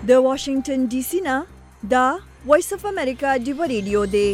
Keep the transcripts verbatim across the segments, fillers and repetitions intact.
د واشنگټن ډي سي نه دا وایس اف امریکا ډیو ریډیو دی.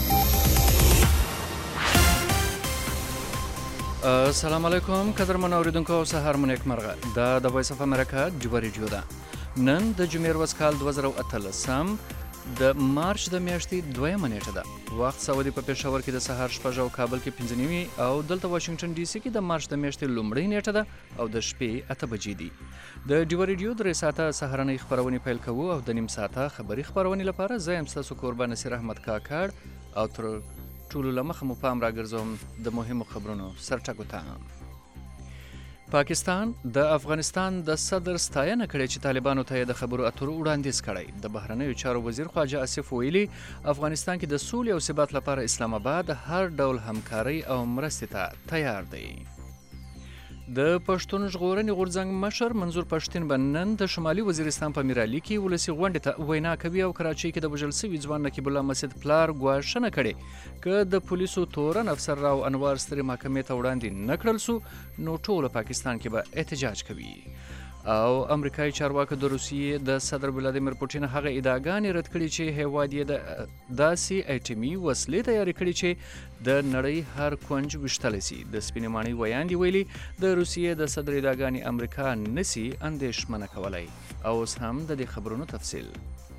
السلام علیکم قدرمن اوریدونکو او سهار مو نیکمرغه. دا د وایس اف امریکا ډیو ریډیو ده. نن د جمعې ورځ کال دوه زره اتلسم د مارچ د میاشتې دویمه نیټه ده. وخت سعودي په پېښور کې د سهار شپږ او کابل کې پنځه نیمې او دلته واشنگټن ډي سي کې د مارچ د میاشتې لومړۍ نیټه ده او د شپې اته بجې دي. د ډیو ریډیو درې ساعته سهارنۍ خپرونې پیل کوو او د نیم ساعته خبري خپرونې لپاره زه یم ستاسو کوربه نصیر احمد کاکړ او تر ټولو له مخه مو پام راګرځوم د مهمو خبرونو سرټکو ته. پاکستان د افغانستان د صدر ستاینه کړې چې طالبانو ته د خبرو اترو وړاندیز کړی. د بهرنیو چارو وزیر خواجه آصف ویلي افغانستان کې د سولې او ثبات لپاره اسلام آباد هر ډول همکاري او مرستې ته تیار دی. د پښتون ژغورنې غورځنګ مشر منظور پښتين به نن د شمالي وزیرستان په میرالي کې ولسي غونډې ته وینا کوي او کراچۍ کې د وژل شوي ځوان نقیب الله مسجد پلار ګواښنه کړې که د پولیسو تورن افسر راو انوار سترې محکمې ته وړاندې نه کړل سو نو ټول پاکستان کې به احتجاج کوي. او امریکایي چارواکو د روسیې د صدر ولادیمیر پوټین هغه ادعاګانې رد کړي چې هیواد یې د داسې ایټمي وسلې تیارې کړي چې د نړۍ هر کونج ویشتلی سي. د سپینې ماڼۍ ویاندې ویلي د روسیې د صدر ادعاګانې امریکا نسي اندېښمنه کولی. او اوس هم د دې خبرونو تفصیل.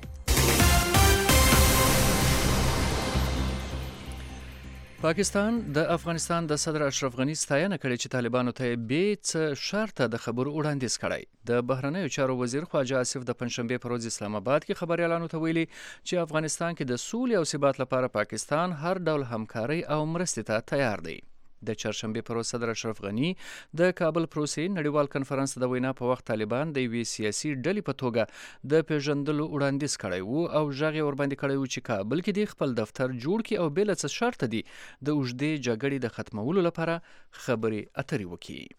پاکستان د افغانستان د صدر اشرف غني ستاینه کړې چې طالبانو ته بې څه شرطه د خبرو وړاندیز کړی. د بهرنیو چارو وزیر خواجه آصف د پنجشنبې په ورځ اسلام آباد کې خبریالانو ته ویلي چې افغانستان کې د سولې او ثبات لپاره پاکستان هر ډول همکاري او مرستې ته تیار دی. د چهارشنبې پر ورځ صدر اشرف غني د کابل پروسې نړیوال کنفرانس د وینا په وخت طالبان د یوې سیاسي ډلې په توګه د پیژندلو وړاندیز کړی وو او غږ یې ورباندې کړی وو چې کابل کې د خپل دفتر جوړ کړي او بې له څه شرطه دي د اوږدې جګړې د ختمولو لپاره خبرې اترې وکړي.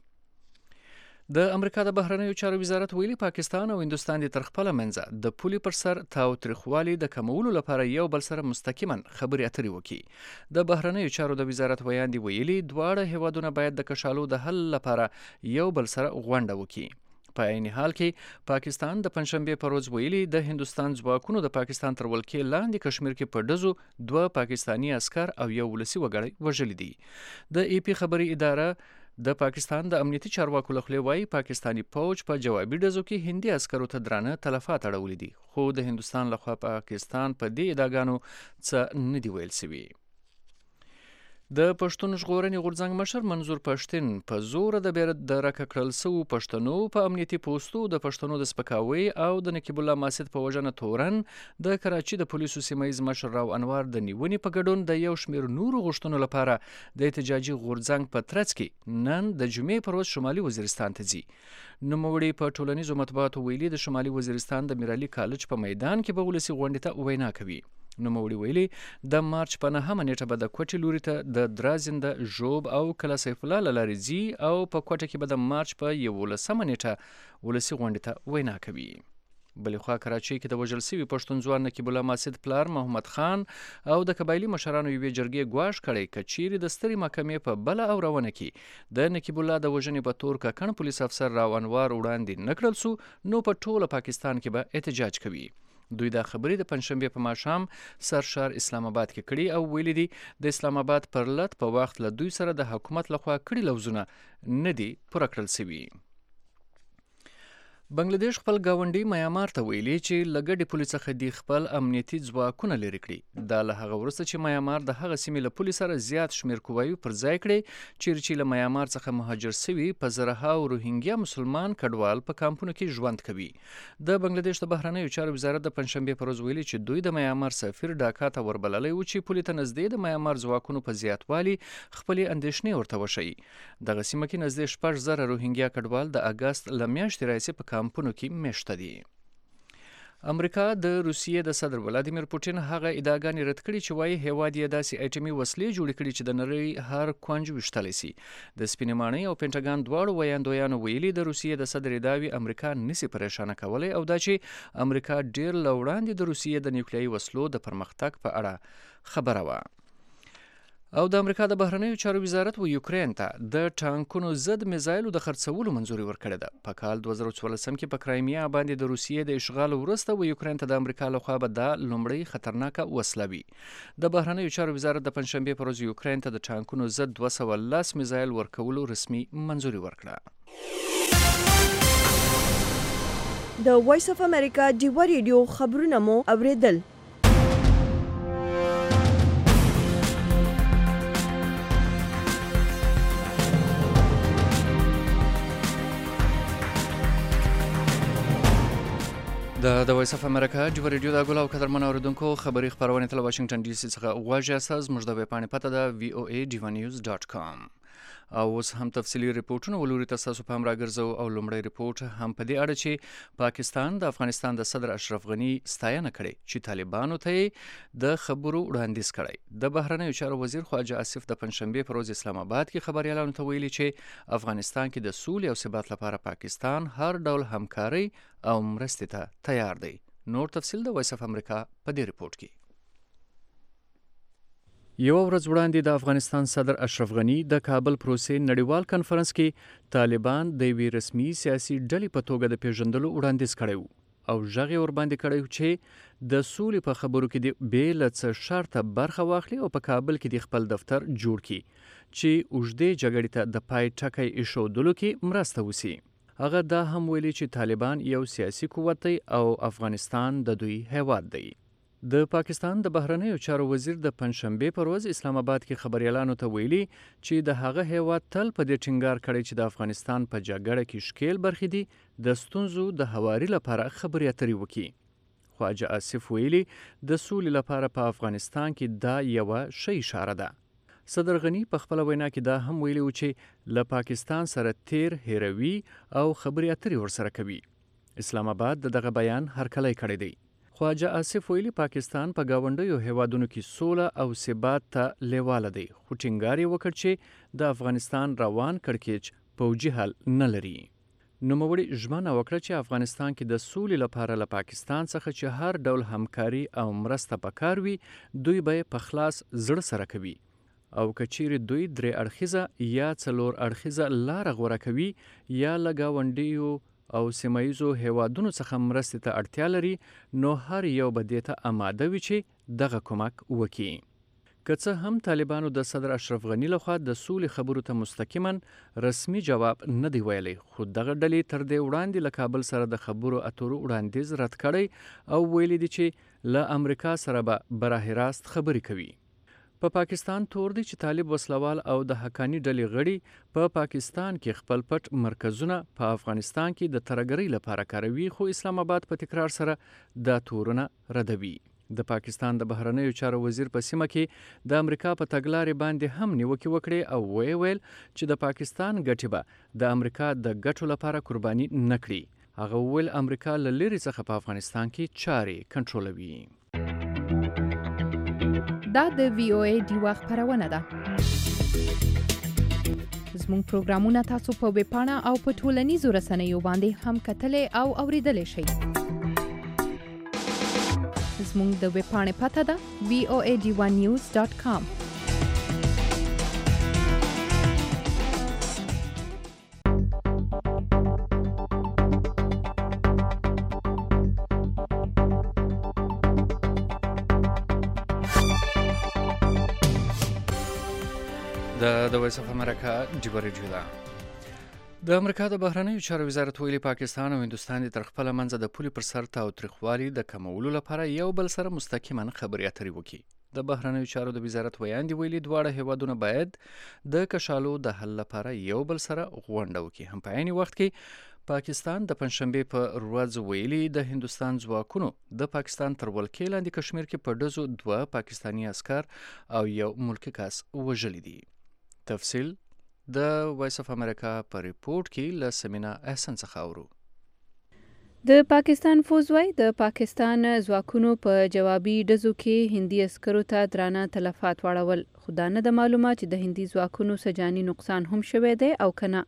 د امریکا د بهرنیو چارو وزارت ویلي پاکستان او هندوستان د تر خپله منځه د پولې پر سر تاو تریخوالي د کمولو لپاره یو بل سره مستقیما خبرې اترې وکړي. د بهرنیو چارو د وزارت ویاندې ویلي دواړه هیوادونه باید د کشالو د حل لپاره یو بل سره غونډه وکړي. په عین حال کې پاکستان د پنجشنبې پر ورځ ویلي د هندوستان ځواکونو د پاکستان تر ولکې لاندې کشمیر کې په ډزو دوه پاکستانی عسکر او یو ولسي وګړی وژلي دي. د ای پی خبري اداره د پاکستان د امنیتي چارواکو له خولې وایي پاکستانی پوج په جوابي ډزو کې هندي عسکرو ته درانه تلفات اړولي دي خو د هندوستان لخوا پاکستان په دې ادعاګانو څه نه دي ویل سوي. د پښتون ژغورنې غورځنګ مشر منظور پښتين په زور د بیر د راکه کړل سوو پښتنو په امنیتي پوستو د پښتنو د سپکاوي او د نقیب الله مسجد په وژنه تورن د کراچۍ د پولیسو سیمه‌ییز مشر راو انوار د نیونې په ګډون د یو شمېر نورو غوښتنو لپاره د احتجاجي غورځنګ په ترڅ کې نن د جمعې پر ورځ شمالي وزیرستان ته ځي. نوموړي په ټولنیزو مطبوعاتو ویلي د شمالي وزیرستان د میرالي کالج په میدان کې به ولسي غونډې ته وینا کوي. نوموړي ویلي د مارچ په نهمه نیټه به د کوټې لوري ته د درازنده ژوب او کلا سیف الله له لارې ځي او په کوټه کې به د مارچ په یولسمه نیټه ولسي غونډې ته وینا کوي. بلې خوا کراچۍ کې د وژل سوي پښتون ځوان نقیب الله مسجد پلار محمد خان او د قبایلي مشرانو یوې جرګې ګواښ کړی که چیرې د سترې محکمې په بله اورونه کې د نقیب الله د وژنې په تور ککړ پولیس افسر راو انوار وړاندې نه کړل سو نو په ټوله پاکستان کې به احتجاج کوي. دوی دا خبرې د پنجشنبې په ماښام سرشار اسلام آباد کې کړي او ویلي دي د اسلام آباد پر لټ په وخت له دوی سره د حکومت لخوا کړي لوزونه نه دي پوره کړل سوي. بنگلاديش خپل گاونډي میانمار ته ویلي چې له ګډې پولې څخه دې خپل امنیتي ځواکونه لرې کړي. دا له هغه وروسته چې میانمار د هغه سیمې له پولې سره زیات شمېر قواوي پر ځای کړي چیرې چې له میانمار څخه مهاجر سوي په زرهاو روهینګیا مسلمان کډوال په کامپونو کې ژوند کوي. د بنگلاديش د بهرنیو چارو وزارت د پنجشنبې پر ورځ ویلي چې دوی د میانمار سفیر ډاکا ته وربللی و چې پولې ته نږدې د میانمار ځواکونو په زیاتوالي خپلې اندېښنې ورته وښیي. دغه سیمه کې نږدې شپږ زره روهینګیا کډوال د اګست له میاشتې راهیسې په کامپونو کې میشته دي. امریکا د روسیې د صدر ولادیمیر پوټین هغه ادعاګانې رد کړي چې وایي هیواد یې داسې ایټمي وسلې جوړې کړي چې د نړۍ هر کونج ویشتلی سي. د سپینې ماڼۍ او پینټاګان دواړو ویاندویانو ویلي د روسیې د صدر ادعاوې امریکا نسي پریشانه کولی او دا چې امریکا ډیر له وړاندې د روسیې د نیوکلیایي وسلو د پرمختګ په اړه خبره وه. او د امریکا د بهرنیو چارو وزارت و یوکرین ته د ټانکونو ضد میزایلو د خرڅولو منځوري ورکړې ده. په کال دوه زره څوارلسم کې په کرایمیا باندې د روسیې د اشغال وروسته و یوکرین ته د امریکا لخوا به دا لومړی خطرناکه وسله وي. د بهرنیو چارو وزارت د پنجشنبې په ورځ یوکرین ته د ټانکونو ضد دوه سوه لس میزایل ورکولو رسمي منځوري ورکړه. د وایس اف امریکا ډیوه ریډیو خبرونه مو اوریدل. د وایس اف امریکا ډیوه ریډیو د ګل او قدرمن اوریدونکو خبري خبرونه تل واشنگټن ډي سي څخه غواړي اساس موږ د ویب پاڼې پته ده وی او ای ډیوا نیوز ډاټ کام. او اوس هم تفصیلی ریپورتونه ولوري تاسو په هم راګرځو. او لومړی ریپورت هم په دې اړه چې پاکستان د افغانستان د صدر اشرف غنی ستاینه کړې چې طالبانو ته د خبرو وړاندیز کړی. د بهرنیو چارو وزیر خواجه آصف د پنجشنبې په ورځ اسلام آباد کې خبريالانو ته ویلي چې افغانستان کې د سولې او ثبات لپاره پاکستان هر ډول همکاري او مرستې ته تیار دی. نور تفصیل د وایس اف امریکا په دې ریپورت کې. یو ورځ وړاندې د افغانستان صدر اشرف غنی د کابل پروسې نړیوال کنفرانس کې طالبان د یوې رسمي سیاسي ډلې په توګه د پیژندلو وړاندیز کړی او ژغ یې ورباندې کړی چې د سولې په خبرو کې د بې له څه شرطه برخه واخلي او په کابل کې د خپل دفتر جوړ کړي چې اوږدې جګړې ته د پای ټکی ایښودلو کې مرسته وشي. هغه دا هم ویلي چې طالبان یو سیاسي قوت دی او افغانستان د دوی هیواد دی. د پاکستان د بهرنیو چارو وزیر د پنجشنبې پر ورځ اسلام آباد کې خبريالانو ته ویلي چې د هغه هیواد تل په دې ټینګار کړی چې د افغانستان په جګړه کې شکیل برخې دي د ستونزو د هواري لپاره خبرې اترې وکړي. خواجه آصف ویلي د سولې لپاره په افغانستان کې دا یوه ښه اشاره ده. صدر غنی په خپل وینا کې دا هم ویلي و چې له پاکستان سره تیر هیروي او خبرې اترې ورسره کوي. اسلام آباد د دغه بیان هرکلی کړی دی. خواجه آصف ویلي پاکستان په گاونډیو هیوادونو کې سوله او ثبات ته لیواله دی خو ټینګار یې وکړ چې د افغانستان روان کړکېچ پوځي حل نه لري. نوموړي ژمنه وکړه چې افغانستان کې د سولې لپاره له پاکستان څخه چې هر ډول همکاري او مرسته پکار وي دوی به په خلاص زړه سره کوي او کچیر دوی درې اړخیزه یا څلور اړخیزه لار غوره کوي یا له گاونډیو او سیمایزو هیوادونو څخه مرستې ته اړتیا لري نو هر یو به دې ته آماده وي چې دغه کومک وکړي. که څه هم طالبانو د صدر اشرف غنی لخوا د سولې خبرو ته مستقیما رسمي جواب نه دی ویلی خو دغه ډلې تر دې وړاندې له کابل سره د خبرو اترو وړاندیز رد کړی او ویلي دي چې له امریکا سره به براه راست خبرې کوي. په پا پاکستان تور دی چې طالب وسلوال او د حقانی ډلې غړي په پا پاکستان کې خپل پټ مرکزونه په افغانستان کې د ترګرۍ لپاره کاروي خو اسلام آباد په تکرار سره د تورونه ردوي. د پاکستان د بهرنیو چارو وزیر په سیمه کې د امریکا په تګلارې باندې هم نیوکې وکړې او ویې ویل چې د پاکستان ګټې به د امریکا د ګټو لپاره قرباني نه کړي. هغه ویل امریکا له لرې څخه په افغانستان کې چارې کنټرولوي. دا د وی او ای ډیوا خبرونه ده. زموږ پروګرامونه تاسو په ویب پاڼه او په ټولنیزو رسنیو باندې هم کتلای او اوریدلای شئ. زموږ د ویب پاڼې پته ده وی او ای ډیوا نیوز ډاټ کام. د وایس اف امریکا ډیوه ریډیو ده. د امریکا د بهرنیو چارو وزارت ویلي پاکستان او هندوستان تر خپل منځ د پولي پر سر تاوتریخوالي د کمولو لپاره یو بل سره مستقیما خبرې اترې وکړي. د بهرنیو چارو د وزارت ویاندې ویلي دواړه هیوادونه باید د کشالو د حل لپاره یو بل سره غونډه وکړي. هم په عین وخت کې پاکستان د پنجشنبې په ورځ ویلي د هندوستان ځواکونو د پاکستان تر ولکې لاندې کشمیر کې په ډزو دوه پاکستانی عسکر او یو ملکي کس وژلي دي. تفصیل د وایس اف امریکا په ریپورت کې له سمینا احسن څخه اورو. د پاکستان فوج وای د پاکستان ځواکونو په جوابي ډزو کې هندي عسکرو ته درانه تلفات واړول. خو دا نه د معلومه چې د هندي ځواکونو څه جاني نقصان هم شوی دی او کنه.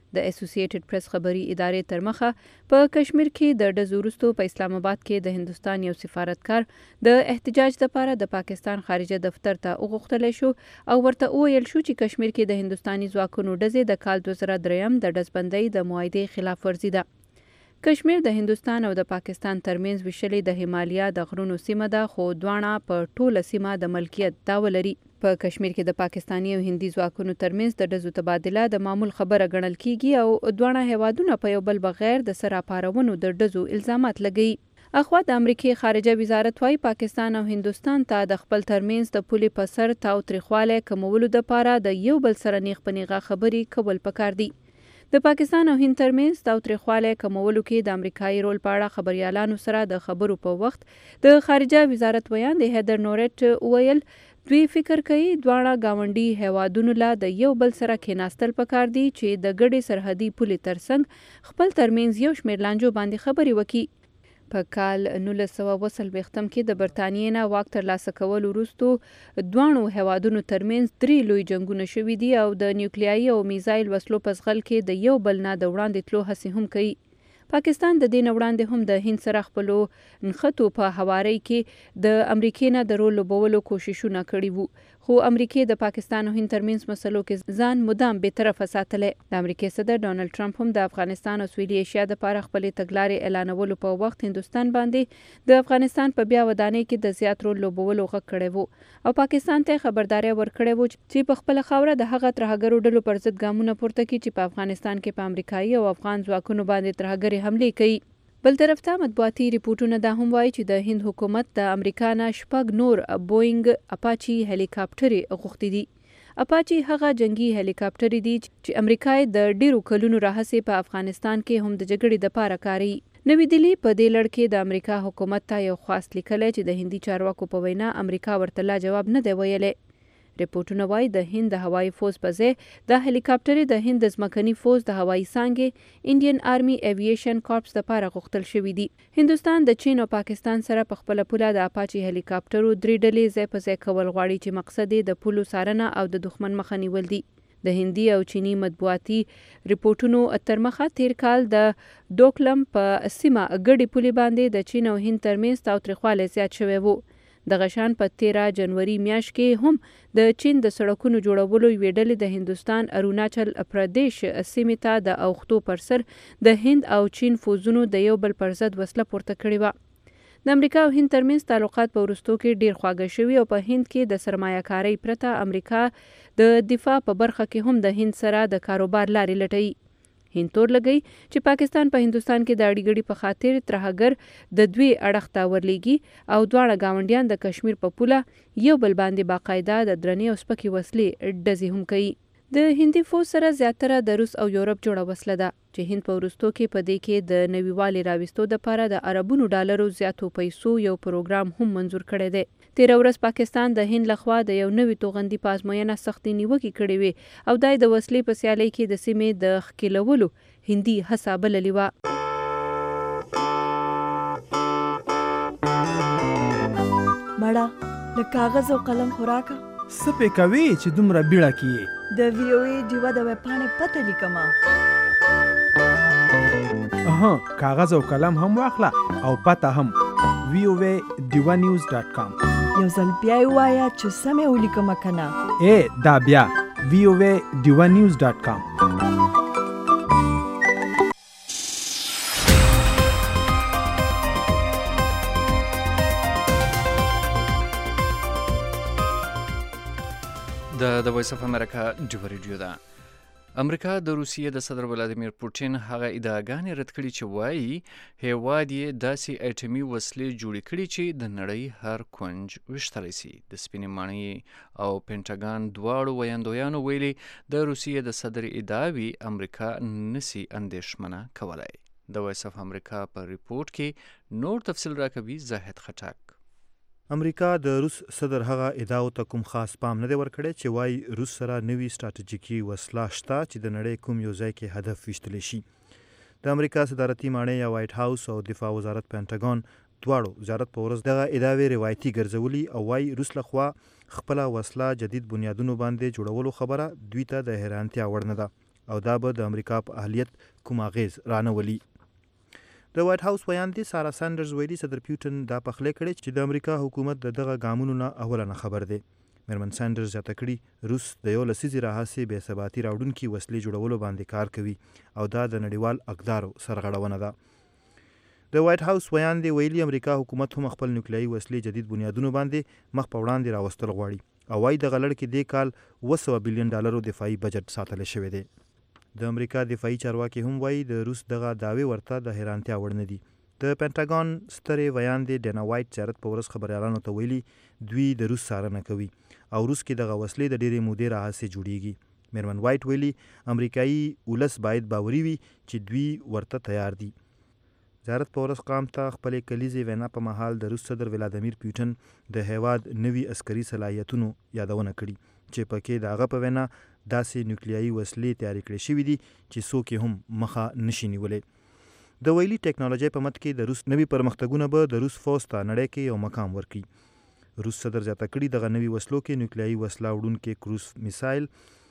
د اسوسییټډ پریس خبري ادارې تر مخه په کشمیر کې د ډزو وروسته په اسلام آباد کې د هندستان یو سفارتکار د احتجاج لپاره د پاکستان خارجه دفتر ته وغوښتلی شو او ورته وویل شو چې کشمیر کې د هندستاني ځواکونو ډزې د کال دوه زره دریم د ډزبندۍ د معاهدې خلاف ورزي ده. کشمیر د هندستان او د پاکستان ترمنځ ویشلې د هیمالیا د غرونو سیمه ده، خو دواړه په ټوله سیمه د ملکیت دعوه لري. په کشمیر کې د پاکستاني او هندي ځواکونو ترمنځ د ډزو تبادله د معمول خبره ګڼل کیږي او دواړه هیوادونه په یو بل بغیر د سراپارونو د ډزو الزامات لګوي. اخوا د امریکای خارجه وزارت وايي پاکستان او هندوستان ته د خپل ترمنځ د پولې په سر تاو تریخوالی کمولو دپاره د یو بل سره نیغ په نیغه خبرې کول پکار دي. د پاکستان او هند ترمنځ تاو تریخوالی کمولو کې د امریکایي رول په اړه خبریالانو سره د خبرو په وخت د خارجه وزارت ویان د هیدر نورټ ویل دوی فکر کوي دواړه ګاونډي هیوادونو له د یو بل سره کېناستل پکار دي چې د ګډې سرحدي پولې ترڅنګ خپل ترمنځ یو شمېر لانجو باندې خبرې وکړي. په کال نولس سوه اوه څلوېښتم کې د برطانیې نه واک ترلاسه کولو وروسته دواړو هیوادونو ترمنځ درې لوی جنګونه شوي دي او د نیوکلیایي او میزایل وسلو په زغل کې د یو بل نه د وړاندې تلو هڅې هم کوي. پاکستان د دې نه وړاندې هم د هند سره خپلو نښتو په هوارۍ کې د امریکې نه د رول لوبولو کوششونه کړي وو، خو امریکې د پاکستان او هند ترمنځ مسلو کې ځان مدام بې طرفه ساتلی. د امریکې صدر ډانلډ ټرمپ هم د افغانستان او سویلي ایشیا دپاره خپلې تګلارې اعلانولو په وخت هندوستان باندې د افغانستان په بیا ودانۍ کې د زیات رول لوبولو غږ کړی وو او پاکستان ته خبرداری ورکړی وو چې په خپله خاوره د هغه ترهګرو ډلو پر ضد ګامونه پورته کړي چې په افغانستان کې په امریکایي او افغان ځواکونو باندې ترهګرې حملې کوي. بل طرف ته مطبوعاتي ریپورټونه دا هم وایي چې د هند حکومت د امریکا نه شپږ نور بوینګ اپاچي هلیکاپټرې غوښتي دي. اپاچي هغه جنگي هلیکاپټرې دي چې امریکا د ډیرو کلونو راهیسې په افغانستان کې هم د جګړې دپاره کاروي. نوی دلی په دې لړ کې د امریکا حکومت ته یو خاص لیکلی چې د هندي چارواکو په وینا امریکا ورته لا جواب نه دی ویلی. ریپورټونه وایي د هند د هوایي فوز په ځای د هلیکاپټرې د هند د ځمکني فوز د هوایي څانګې انډین آرمي ایویشن کارپس دپاره غوښتل شوي دي. هندوستان د چین او پاکستان سره په خپله پوله د اپاچي هلیکاپټرو درې ډلې ځای په ځای کول غواړي چې مقصد یې د پولو څارنه او د دښمن مخه نیول دي. د هندي او چینی مطبوعاتي ریپورټونو تر مخه تیر کال د ډوکلم په سیمه ګډې پولې باندې د چین او هند ترمنځ تاوتریخوالی زیات شوی وو. د غشان په تیره جنوري میاشت کې هم د چین د سړکونو جوړولو یوې ډلې د هندوستان اروناچل پردیش سیمې ته د اوښتو پر سر د هند او چین فوزونو د یو بل پر ضد وسله پورته کړې وه. د امریکا او هند ترمنځ تعلقات په وروستو کې ډیر خواږه شوي او په هند کې د سرمایه کارۍ پرته امریکا د دفاع په برخه کې هم د هند سره د کاروبار لارې لټوي. هند تور لګی چې پاکستان په هندوستان کې د اړیګړي په خاطر ترهګر د دوی اړخ ته ورلیږي او دواړه ګاونډیان د کشمیر په پوله یو بل باندې باقاعده د درنې او سپکې وسلې ډزې هم کوي. د هندي فوج سره زیاتره د روس او یورپ جوړه وسله ده چې هند په وروستو کې په دې کې د نویوالي راوستو دپاره د اربونو ډالرو زیاتو پیسو یو پروګرام هم منظور کړی دی. تیره ورځ پاکستان د هند لخوا د یو نوي توغندي په ازموینه سختې نیوکې کړې وې او دای د وسلې په سیالۍ کې د سیمې د ښکېلولو هندي هڅه بللې وه. مړه له کاغذ او قلم خوراکه څه پې کوې چې دومره بیړه کې د وی او ای ډیوه د ویبپاڼې پته لیکمه. اها کاغذ او قلم هم واخله او پته هم وی او ای ډیوه نیوز ډاټ کام. یو ځل بیا یې ووایه چې سمې ولیکمه که نه. ای دا بیا وی او ای ډیوه نیوز ډاټ کام. د د وایس اف امریکا ډیوه ریډیو ده. امریکا د روسیې د صدر ولادیمیر پوټین هغه ادعاګانې رد کړي چې وایي هیواد یې داسې ایټمي وسلې جوړې کړي چې د نړۍ هر کونج ویشتلی سي. د سپینې ماڼۍ او پینټاګان دواړو ویاندویانو ویلي د روسیې د صدر ادعاوي امریکا نسی اندېښمنه کولی. د وایس اف امریکا په ریپورټ کې نور تفصیل راکوي زاهد خټک. امریکا د روس صدر هغه ادعاو ته کوم خاص پام نه دی ورکړی چې وایي روس سره نوي سټراټیجیکي وسله شته چې د نړۍ کوم یو ځای کې هدف ویشتلی شي. د امریکا صدارتي ماڼۍ یا وایټ هاوس او دفاع وزارت پینټاګان دواړو زیارت په ورځ دغه ادعاوې روایتي ګرځولي او وایي روس لخوا خپله وسله جدید بنیادونو باندې جوړولو خبره دوی ته د حیرانتیا وړ نه ده. او دا به د امریکا په اهلیت کوم اغیز رانه ولي. د وایټ هاوس بیان دی سارا سانډرز ویلي صدر پیوټن دا پخلی کړی چې د امریکا حکومت د دغه ګامونو نه اوله نه خبر دی. میرمن سانډرز زیاته کړي روس د یو لسیزې راهیسې بې ثباتي راوړونکي وسلې جوړولو باندې کار کوي او دا د نړیوال اقدارو سرغړونه ده. د وایټ هاوس بیان دی ویلي امریکا حکومت هم خپل نیوکلیایي وسلې جدید بنیادونو باندې مخ په وړاندې راوستل غواړي او وايي دغه لړ کې دې کال اوه سوه بلین ډالرو دفاعي بجټ ساتلی شوی دی. د امریکا دفاعي چارواکي هم وایي د روس دغه دعوې ورته د حیرانتیا وړ نه دي. د پینټاګون سترې ویاندې ډینا وایټ زیارت په ورځ خبریالانو ته ویلي دوی د روس څارنه کوي او روس کې دغه وسلې د ډېرې مودې راهیسې جوړیږي. میرمن وایټ ویلي امریکایي ولس باید باوري وي چې دوی ورته تیار دي. زیارت په ورځ قام ته خپلې کلیزې وینا په مهال د روس صدر ولادیمیر پیوټن د هیواد نوي عسکري صلاحیتونو یادونه کړي چې پکې د هغه په وینا داسې نیوکلیایي وسلې تیارې کړې شوي دي چې څوک یې هم مخه نشي نیولی. د ویلي ټیکنالوژۍ په مد کې د روس نوي پرمختګونه به د روس فوج ته نړۍ کې یو مقام ورکړي. روس صدر زیاته کړي دغه نوي وسلو کې نیوکلیایي وسله وړونکې کروز میسایل،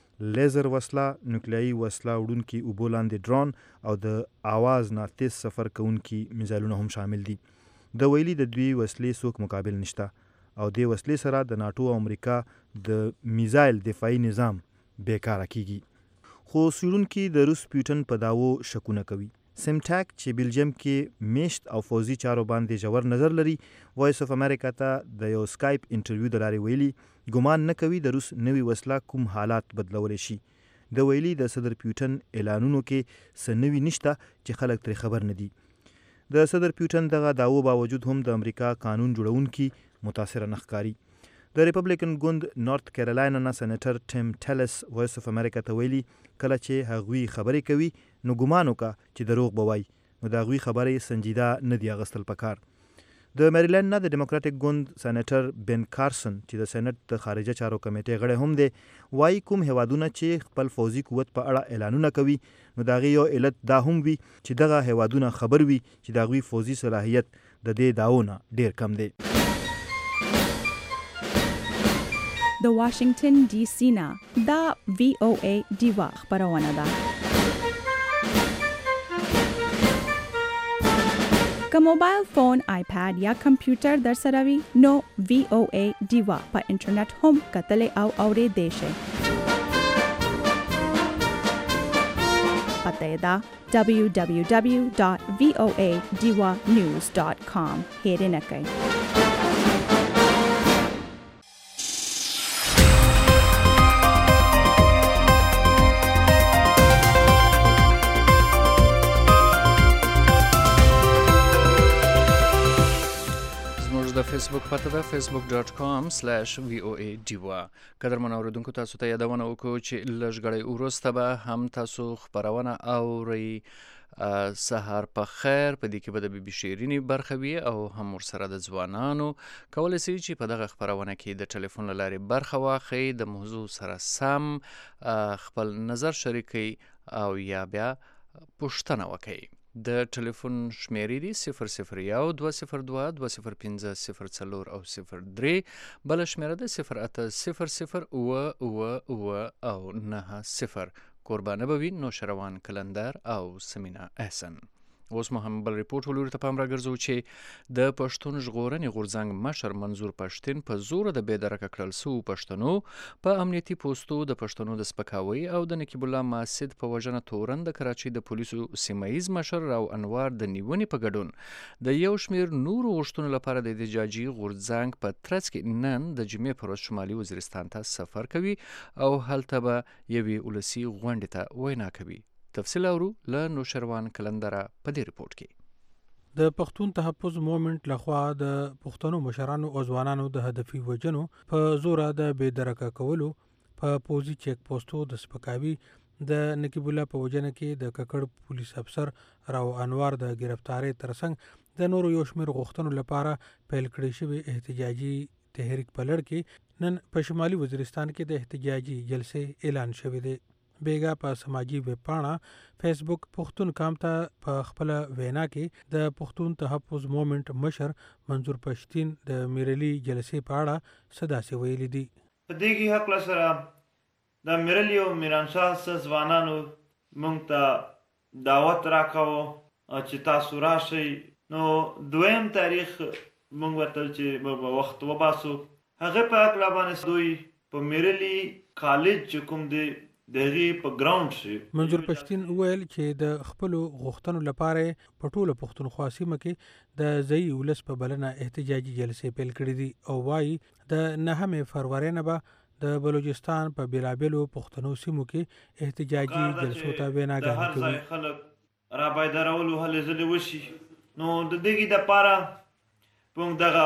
لیزر وسله، نیوکلیایي وسله وړونکي اوبو لاندې ډرون او د آواز نه تیز سفر کوونکي میزایلونه هم شامل دي. د ویلي د دوی وسلې څوک مقابل نشته او دې وسلې سره د ناټو او امریکا د میزایل دفاعي نظام بیکاره کیږي. خو څېړونکي د روس پیوټن په دعوو شکونه کوي. سیمټاک چې بیلجیم کې میشت او فوزي چارو باندې ژور نظر لري وایس اف امریکا ته د یو سکایپ انټرویو د لارې ویلي ګمان نه کوي د روس نوي وسله کوم حالات بدلولی شي. د ویلي د صدر پیوټن اعلانونو کې څه نوي نشته چې خلک ترې خبر نه دي. د صدر پیوټن دغه دعوو باوجود هم د امریکا قانون جوړونکي متاثره نه ښکاري. د ریپبلیکن ګوند نارت کیرولینا نه سېنیټر ټیم ټیلس وایس اف امریکا ته ویلي کله چې هغوی خبرې کوي نو ګمان وکړه چې دروغ به وایي نو د هغوی خبرې سنجیده نه دي اخیستل پکار. د میریلینډ نه د ډیموکراټک ګوند سېنیټر بن کارسن چې د سېنټ د خارجه چارو کمیټې غړی هم دی وایي کوم هیوادونه چې خپل فوزي قوت په اړه اعلانونه کوي نو د هغې یو علت دا هم وي چې دغه هیوادونه خبر وي چې د هغوی فوزي صلاحیت د دې دعوو نه ډېر کم دی. د واشنگټن ډي سي نه دا وی او ای ډیوا خبرونه ده. که موبایل فون، آیپاد یا کمپیوټر در سره وي نو وی او ای ډیوا په انټرنیټ هم کتلی او اوریدلی شئ. پته یې ده دبلیو دبلیو دبلیو ډاټ وی او ای ډیوا نیوز ډاټ کام. هیرې نه کوئ. د فیسبوک پته ده فیسبوک ډاټ کام سلیش وی او ای ډیوا. قدرمن اوریدونکو تاسو ته یادونه وکړو چې لږ غړی وروسته به هم تاسو خبرونه اورئ. سهار په خیر په دې کې به د بي بي شیرینې برخه وي او هم ورسره د ځوانانو کولی شي چې په دغه خبرونه کې د ټلیفون له لارې برخه واخلئ، د موضوع سره سم خپل نظر شریک کړئ او یا بیا پوښتنه وکړئ. د ټلیفون شمیرې دي صفر صفر یو دوه صفر دوه دوه صفر پنځه صفر څلور او صفر درې. بله شمیره ده صفر اته صفر صفر اوه اوه اوه او نهه صفر. قربانه به وي نوشروان کلندر او سمینا احسن. اوس مو هم بل ریپورټ ولوري ته پام راګرځو چې د پښتون ژغورنې غورځنګ مشر منظور پښتین په زوره د بې درکه کړل سوو پښتنو په امنیتي پوستو د پښتنو د سپکاوي او د نقیب الله ماسد په وژنه تورن د کراچۍ د پولیسو سیمه ییز مشر راو انوار د نیونې په ګډون د یو شمېر نورو غوښتنو لپاره د احتجاجي غورځنګ په ترڅ کې نن د جمعې پر ورځ شمالي وزیرستان ته سفر کوي او هلته به یوې ولسي غونډې ته وینا کوي. تفصیل اورو له نوشروان کلندره په دې ریپورت کې. د پښتون تحفظ موومنټ لخوا د پښتنو مشرانو او ځوانانو د هدفي وژنو په زوره د بې درکه کولو په پوزي چیک پوسټو د سپکاوي د نقیب الله په وژنه کې د ککړ پولیس افسر راو انوار د گرفتارۍ ترڅنګ د نورو یو شمېر غوښتنو لپاره پیل کړی شوی احتجاجي تحریک په لړ کې نن په شمالي وزیرستان کې د احتجاجي جلسې اعلان شوی دی. بیگا په سماجی ویب پاڼه فیسبوک پښتون کام ته په خپل وینا کې د پښتون تحفظ موومنټ مشر منظور پښتین د میرلی جلسې په اړه صدا سي ویلي دي. په دې کې حق لسره د میرلی او میرانشاه ځوانانو مونږ ته دعوت راکاوه چې تاسو راشئ. نو دویم تاریخ مونږ ورته چې موږ به وخت وباسو. هغې په هکله باندې دوی په میرلی کالج چې کوم دی د هغې په ګراوند شي منظور پښتین وویل چې د خپلو غوښتنو لپاره په ټوله پښتونخوا سیمه کې د ځایي ولس په بلنه احتجاجي جلسې پیل کړي دي او وایي د نهمې فروری نه به د بلوچستان په بېلابېلو پښتنو سیمو کې احتجاجي جلسو ته ویناګانې کوي. د هر ځای خلک را بیدارولو هلې ځلې وشي. نو د دغې دپاره موږ دغه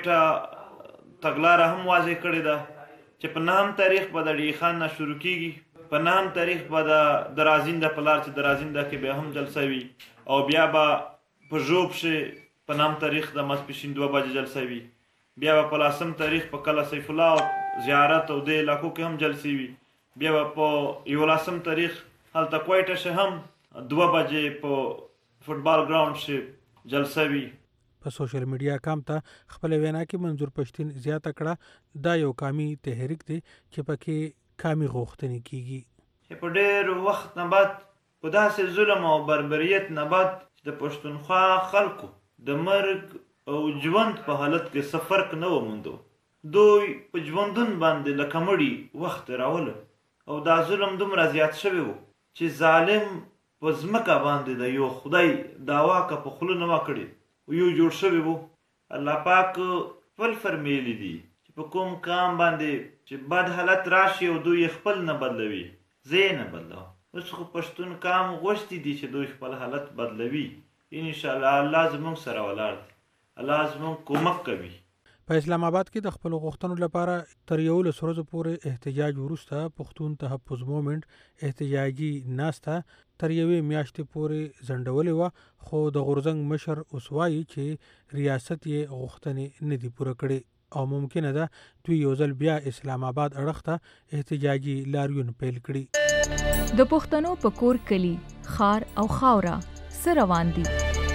کویټه تګلاره هم واضح کړې ده چې په نهم تاریخ به د ډي خان نه شروع کېږي. په نهم تاریخ به د درازینده په لار چې درازینده کې بیا هم جلسه وي او بیا به په ژوب کې په نهم تاریخ د ماسپښین دوه بجې جلسه وي. بیا به په لسم تاریخ په کله سیف الله زیارت او دې علاقو کې هم جلسې وي. بیا به په یولسم تاریخ هلته کویټه شه هم دوه بجې په فوټبال ګراوند کې جلسه وي. په سوشل میډیا اکاونټ ته خپل وینا کې منظور پښتین زیاته کړه دا یو قامي تحریک دی چې پکې قامي غوښتنې کیږي. په ډېر وخت نه بعد په داسې ظلم او بربریت نه بعد چې د پښتونخوا خلکو د مرګ او ژوند په حالت کې څه فرق نه و موندو. دوی په ژوندون باندې لکه مړي وخت تېروله او دا ظلم دومره زیات شوی و چې ظالم په ځمکه باندې د یو خدای دعوا که په خوله نه وه کړې یو جوړ شوی و. الله پاک خپل فرمیلی دي چې په کوم کام باندې چې بد حالت راشي او دوی خپل نه بدلوي زه یې نه بدلوم. اوس خو پښتون کام غوښتي دي چې دوی خپل حالت بدلوي. انشاءالله الله زموږ سره ولاړ دی. الله زموږ کومک کوي. په اسلام آباد کې د خپلو غوښتنو لپاره تر یولس ورځو پورې احتجاج وروسته پښتون تحفظ مومنټ احتجاجي ناسته تر یوې میاشتې پورې ځنډولې وه خو د غورځنګ مشر اوس وایي چې ریاست یې غوښتنې نه دي پوره کړې او ممکنه ده دوی یو ځل بیا اسلام آباد اړخ ته احتجاجي لاریون پیل کړي. د پښتنو په کور کلی خار او خاوره څه روان دي؟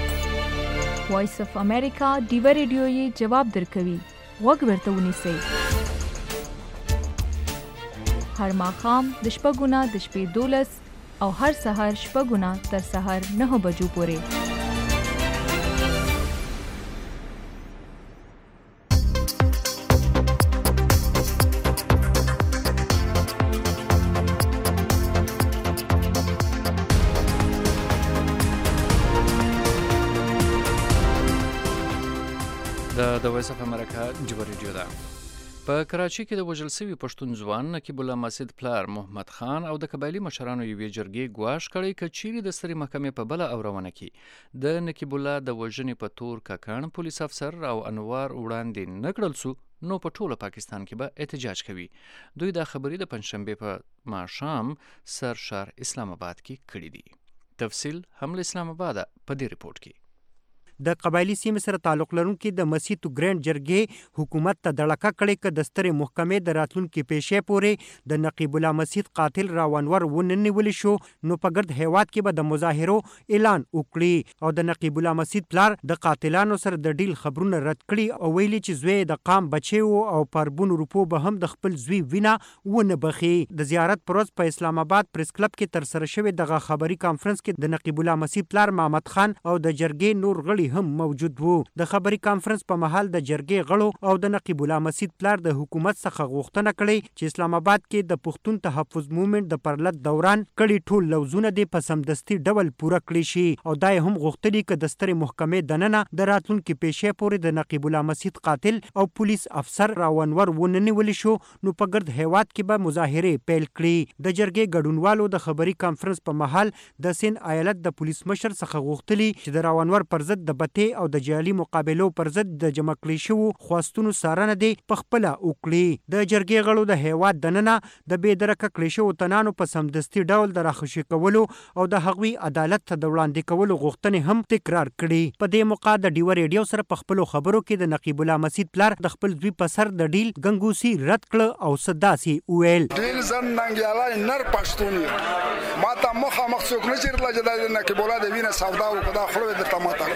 وایس اف امریکا ډیوه ریډیو یې جواب درکوي. غوږ ورته ونیسئ. هر ماښام د شپږو نه د شپې دولس او هر سهار شپږو نه تر سهار نهو بجو پورې. د وایس اف امریکا ډیوه ریډیو ده. په کراچي کې د وژل شوي پښتون ځوان نقیب الله مسجد پلار محمد خان او د قبایلي مشرانو یوې جرګې ګواښ کړی که چیرې د سترې محکمې په بله اورونه کې د نقیب الله د وژنې په تور ککړ پولیس افسر او انوار وړاندې نه کړل سو نو په ټوله پاکستان کې به احتجاج کوي. دوی دا خبرې د پنجشنبې په ماښام سر شهر اسلام آباد کې کړي دي. تفصیل هم له اسلام آباده په دې ریپورت کې. د قبایلی سیمې سره تعلق لرونکي د مسیتو ګرینډ جرګې حکومت ته دړکه کړې که د سترې محکمې د راتلونکي پیشې پورې د نقیب الله مسجد قاتل راونور ونه نیولی شو نو په ګرد هیواد کې به د مظاهرو اعلان وکړي او د نقیب الله مسجد پلار د قاتلانو سره د ډیل خبرونه رد کړي او ویلي چې زوی د قام بچی و او په اربونو روپو به هم د خپل زوی وینه ونه بخي. د زیارت پر ورځ په اسلام آباد پریس کلب کې ترسره شوی دغه خبري کانفرنس کې د نقیب الله مسجد پلار محمد خان او د جرګې نور غړي هم موجود وو. د خبري کانفرنس په محل د جرګې غړو او د نقیب الله مسجد پلار د حکومت څخه غوښتنه کړې چې اسلام آباد کې د پښتون تحفظ مومنټ د پرلط دوران کړي ټول لوزونه دې په سمدستي ډول پوره کړی شي او دا هم غوښتلي چې د سترې محکمې دننه د راتلونکي پیشې پورې د نقیب الله مسجد قاتل او پولیس افسر راونور ونه نیولی شو نو په ګرد هیواد کې به مظاهرې پیل کړي. د جرګې ګډونوالو د خبري کانفرنس په محل د سین ایالت د پولیس مشر څخه غوښتلي چې د راونور پر ضد د بتې او د جعلي مقابلو پر ضد د جمع کړي شوو خواستونو څارنه دې په خپله وکړي. د جرګې غړو د هیواد دننه د بې درکه کړي شوو تنانو په سمدستي ډول د راخوشي کولو او د هغوی عدالت ته د وړاندې کولو غوښتنې هم تکرار کړي. په دې موقع د ډیوه ریډیو سره په خپلو خبرو کې د نقیب الله مسجد پلار د خپل زوی په سر د ډیل ګنګوسي رد کړه او څه داسې وویل. ډیل زن ننګیالی نر پښتون یم ما ته مخامخ څوک نه چیرله چې دا د نقیب الله د وینې سودا وکړه دا خوله درته ماته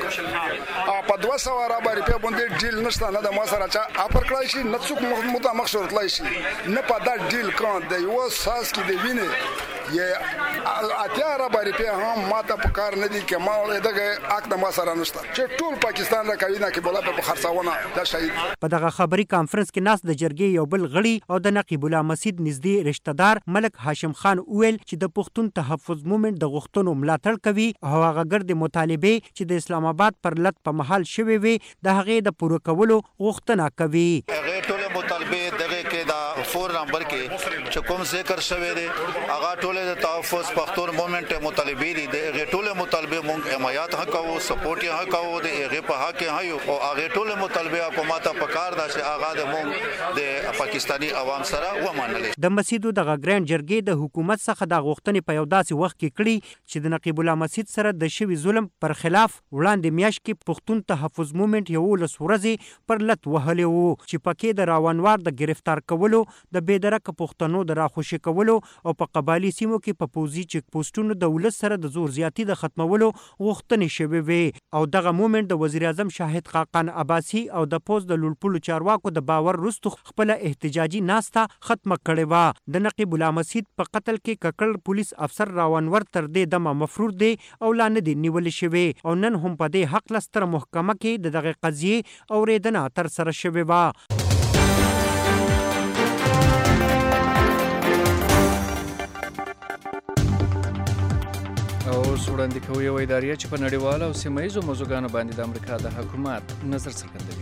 کړه په دوه سوه رابع روپۍ باندې ډیل نشته نه د ما سره چا اپر کړی شي نه څوک مخامخ صورتلی شي نه په دا ډیل کان د یوه ساس کې د وینې یې اتیا اربه روپۍ هم ماته په کار نه دي که ما دغه حق د ما سره نشته چې ټول پاکستان را کوي نقیب الله په خرڅونه دا شهید. په دغه خبري کانفرنس کې ناست د جرګې یو بل غړي او د نقیب الله مسجد نږدې رشتہ دار ملک هاشم خان وویل چې د پښتون تحفظ مومنټ د غوښتنو ملاتړ کوي او هغه ګرد مطالبه چې د اسلام آباد پر لټ په محل شوي وي د هغې د پوره کولو غوښتنه کوي. هغه ټول مطالبه دغه کې دا فور نمبر کې چې کوم ذکر شوی دی هغه ټول د تحفظ پښتون مومنټ مطالبه دي د ټول مطالبه مونږ حمایت وکاو سپورټ یې وکاو د هغه په حق کې او هغه ټول مطالبه حکومت په کار دا چې هغه د مونږ د پاکستانی عوام سره ومنل. د مسجد د غګران جرګې د حکومت څخه د غوښتنې په یو داسې وخت کې کړي چې د نقیب الله مسجد سره د شوي ظلم پر خلاف وړاندې میاشت کې پښتون تحفظ مومنټ یولس ورځې پر لټ وهلی وو چې پکې د راونوار د گرفتار کولو د بېدرکه پښتنو د راخوشي کولو او په قبایلي سیمو کې په پوځي چیک پوسټونو د ولس سره د زور زیاتی د ختمولو غوښتنې شوې وې او دغه مومنټ د وزیر اعظم شاهد خاقان عباسي او د پوز د لوړپوړو چارواکو د باور وروسته خپل احتجاجي ناسته ختمه کړې وه. د نقیب الله مسجد په قتل کې ککړ پولیس افسر راونور تر دې دمه مفرور دی او لا نه دی نیول شوی او نن هم په دې حق لستر محکمه کې د دغه قضیې اوریدنه تر سره شوې وه. او وړاندې کوي یو ادارې چې په نړیواله او سیمه ییزو موضوعګانو باندې د امریکا د حکومت نظر څرګندوي.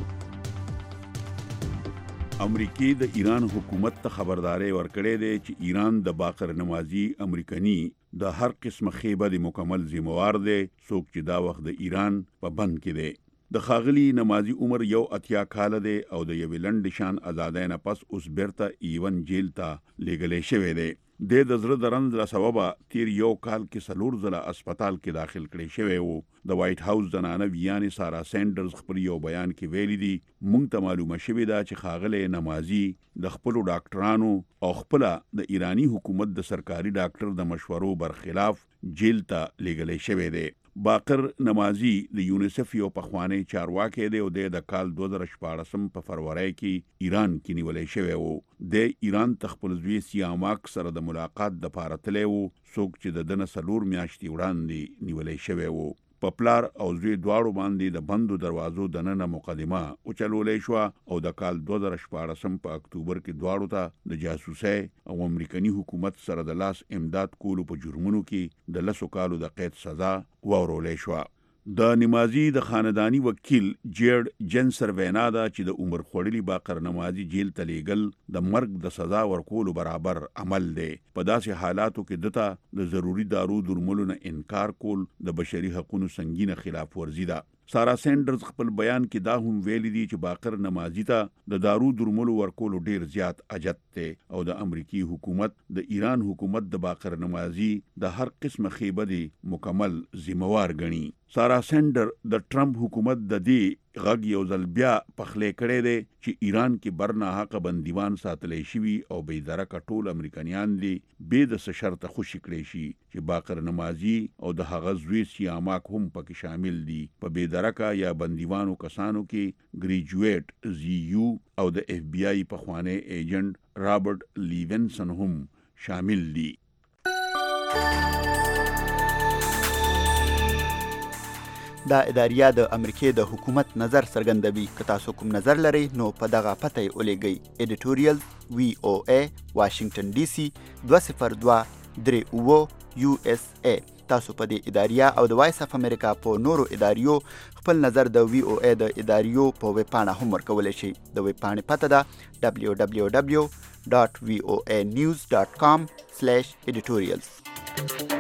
امریکای د ایران حکومت ته خبرداري ورکړې ده چې ایران د باقر نمازي امریکایي د هر قسمه خیبه د مکمل ذمہوار دی څوک چې دا وخت د ایران په بند کې دی. د خاغلی نمازي عمر یو اتیا کال دی او د یو لنډ شان آزادۍ نه پس اوس بیرته ایون جیل ته لېږلی شوی دی. د د زړه د رنځ له سببه تیر یو کال کې څلور ځله اسپیټال کې داخل کړی شوی وو. د وایټ هاوس زنانه ویانې سارا سینډرز خپل یو بیان کې ویلي دي موږ ته معلومه شوې ده چې ښاغلی نمازي د خپلو ډاکټرانو او خپله د ایرانی حکومت د سرکاري ډاکټر د مشورو برخلاف جیل ته لېږلی شوی دی. باقر نمازي د یونیسف یو پخوانی چارواکی دی او د کال دوه زره شپاړسم په فروری کې ایران کې نیولی شوی وو. د ایران ته خپل زوی سیاماک سره د ملاقات دپاره تللی وو څوک چې د ده نه څلور میاشتې وړاندې نیولی شوی وو. په پلار او زوی دواړو باندې د بندو دروازو دننه مقدمه وچلولی شوه او د کال دوه زره شپاړسم په اکتوبر کې دواړو ته د جاسوسۍ او امریکني حکومت سره د لاس امداد کولو په جرمونو کې د لسو کالو د قید سزا واورولی شوه. د نمازي د خاندانی وکیل جیرد جنسر وینا ده چې د عمر خوړلي باقر نمازي جیل ته لیږل د مرګ د سزا ورکولو برابر عمل دی. په داسې حالاتو کې دته د ضروري دارو درملو نه انکار کول د بشري حقونو سنګینه خلاف ورزي ده. سارا سینډرز خپل بیان کې دا هم ویلي دي چې باقر نمازي ته د دارو درملو ورکولو ډیر زیات اجت دی او د امریکي حکومت د ایران حکومت د باقر نمازي د هر قسمه خیبه دی مکمل ذمہوار ګڼي. سارا سینډر د ټرمپ حکومت د دې غږ یو ځل بیا پخلی کړی دی چې ایران کې برناحقه بندیوان ساتلی شوي او بېدرکه ټول امریکایان دي بې د څه شرطه خوشي کړی شي چې باقر نمازي او د هغه زوی سیاماک هم پکې شامل دي. په بېدرکه یا بندیوانو کسانو کې ګریجویټ زی یو او د اف بی آی پخوانی ایجنټ رابرټ لیونسن هم شامل دي. دا اداریه د امریکای د حکومت نظر څرګندوي. که تاسو کوم نظر لرئ نو په دغه پته یې ولیږئ. ایډیټوریل وی او ای واشنگټن ډي سي دوه صفر دوه درې اوه یو اس ای. تاسو په دې اداریه او د وایس اف امریکا په نورو اداریو خپل نظر د وی او ای د اداریو په ویب پاڼه هم ورکولی شئ. د ویب پاڼې پته ده ډبلیو ډبلیو ډبلیو ډاټ وی او ای نیوز ډاټ کام سلیش ایډیټوریلز.